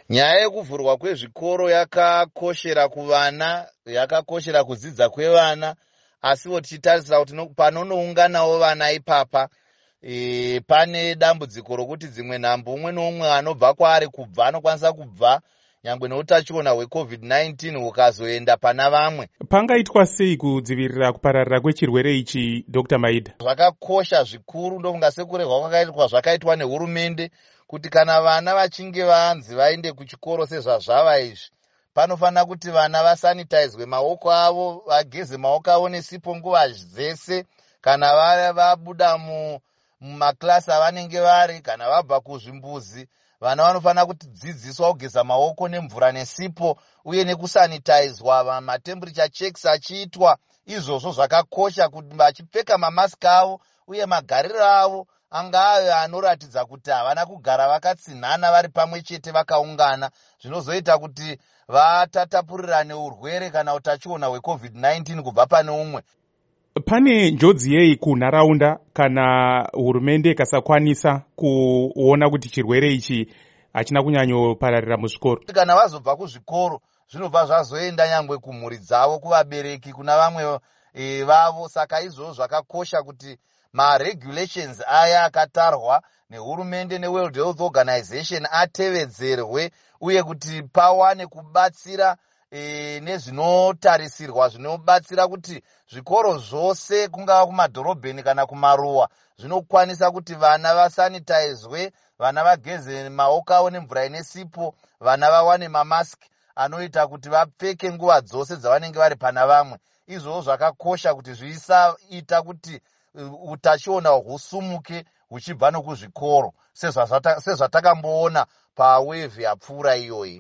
Nyaya yekuvhurwa kwezvikoro yakakoshera kuvana, yakakoshera kudzidza kwevana, asiwo tichitarisira kuti panonounganawo vana ipapa pane dambudziko rokuti dzimwe nhambo umwe noumwe anobva kwaari kubva anokwanisa kubva nyangwe neutachiona hweCovid-19 hukazoenda pana vamwe. Pangaitwa sei kudzivirira kupararira kwechirwere ichi, Dr. Maida? Zvakakosha zvikuru ndokunga sekurehwa kwakaitwa zvakaitwa nehurumende kuti kana vana vachinge vanzi vaende kuchikoro sezvazvava izvi, panofanira kuti vana vasanitizwe maoko avo, vageze maoko avo nesipo nguva dzese kana vabuda mumaklasi avanenge vari, kana vabva kuzvimbuzi. Vana vanofanira kudzidziswa kugeza maoko nemvura nesipo uye nekusanitizwa, matemperature checks achiitwa. Izvozvo zvakakosha kuti vachipfeka mamasiki avo uye magariro avo angave anoratidza kuti havana kugara vakatsinhana vari pamwe chete vakaungana, zvinozoita kuti vatatapurirane urwere kana utachiona hweCovid-19 kubva pane umwe. Pane njodzi yei kunharaunda kana hurumende ikasakwanisa kuona kuti chirwere ichi hachina kunyanyopararira muzvikoro? Kana vazobva kuzvikoro zvinobva zvazoenda nyangwe kumhuri dzavo, kuvabereki, kuna vamwe vavo. Saka izvozvo zvakakosha kuti maregulations aya akatarwa nehurumende neWorld Health Organization atevedzerwe, uye kuti pawane kubatsira nezvinotarisirwa zvinobatsira kuti zvikoro zvose, kungava kumadhorobheni kana kumaruwa, zvinokwanisa kuti vana vasanitizwe, vana vageze maoko avo nemvura inesipo, vana vawane mamasiki anoita kuti vapfeke nguva dzose dzavanenge vari pana vamwe. Izvozvo zvakakosha kuti zvisaita kuti utachiona husumuke huchibva nokuzvikoro sezvatakamboona pawevhi yapfuura iyoyi.